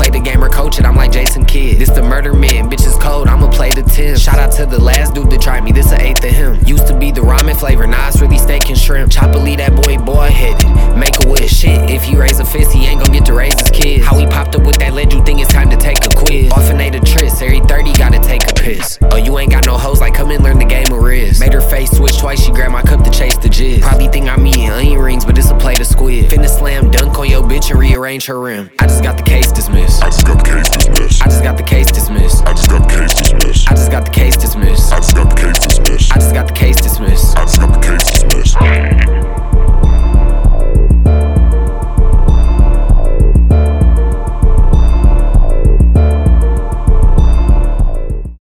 play the game or coach it, I'm like Jason Kidd. This the murder man, bitches cold, I'ma play the 10. Shout out to the last dude that tried me, this a 8th of him. Used to be the ramen flavor, now it's really steak and shrimp. Chopper leave that boy headed, make a wish. Shit, if he raise a fist, he ain't gon' get to raise his kids. How he popped up with that lead, you think it's time to take a quiz. Often ate a tris, every 30 gotta take a piss. Oh, you ain't got no hoes, like come and learn the game of Riz. Made her face switch twice, she grabbed my cup to chase the jizz. Probably think I'm eating onion rings, but it's a plate of squid. Finna slam dunk on your bitch and rearrange her rim. I just got the case dismissed.